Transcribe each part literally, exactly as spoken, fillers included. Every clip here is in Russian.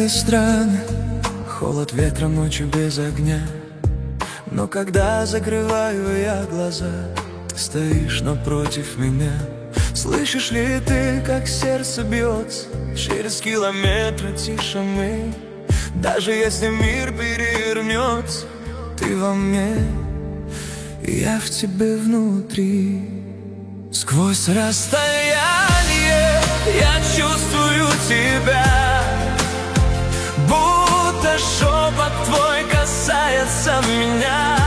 разные страны, холод ветра ночью без огня. Но когда закрываю я глаза, ты стоишь напротив меня. Слышишь ли ты, как сердце бьется через километры тишины? Даже если мир перевернется, ты во мне, и я в тебе внутри. Сквозь расстояние я чувствую тебя, будто шепот твой касается меня.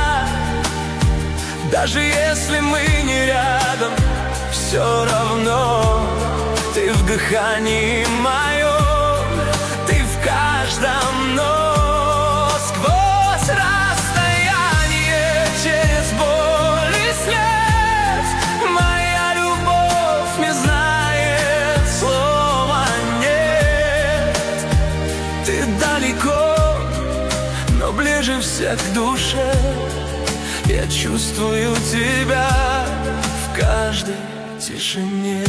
Даже если мы не рядом, все равно ты в дыхании моем, ты в каждом но. Сквозь расстояние, через боль и след, моя любовь не знает слова нет. Ты далеко, но ближе всех к душе. Я чувствую тебя в каждой тишине.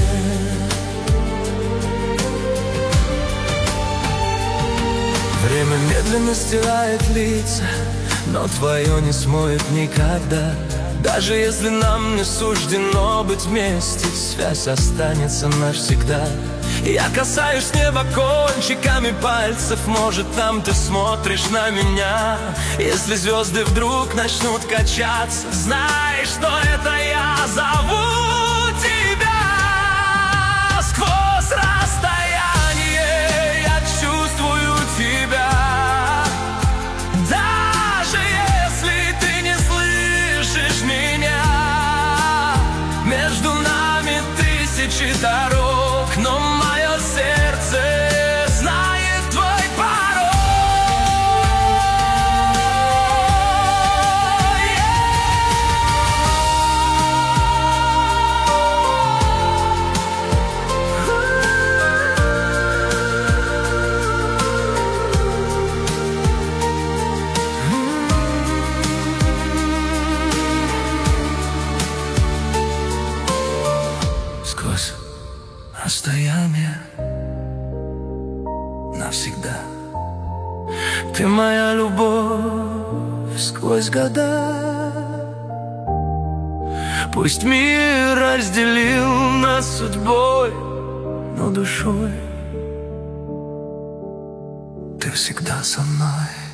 Время медленно стирает лица, но твое не смоет никогда. Даже если нам не суждено быть вместе, связь останется навсегда. Я касаюсь неба кончиками пальцев, может, там ты смотришь на меня. Если звезды вдруг начнут качаться, знай, что это я зову тебя. Сквозь расстояние я чувствую тебя, даже если ты не слышишь меня. Между нами тысячи дорог, но мое сердце знает твой порог. Сквозь расстояние навсегда ты моя любовь сквозь года. Пусть мир разделил нас судьбой, но душой ты всегда со мной.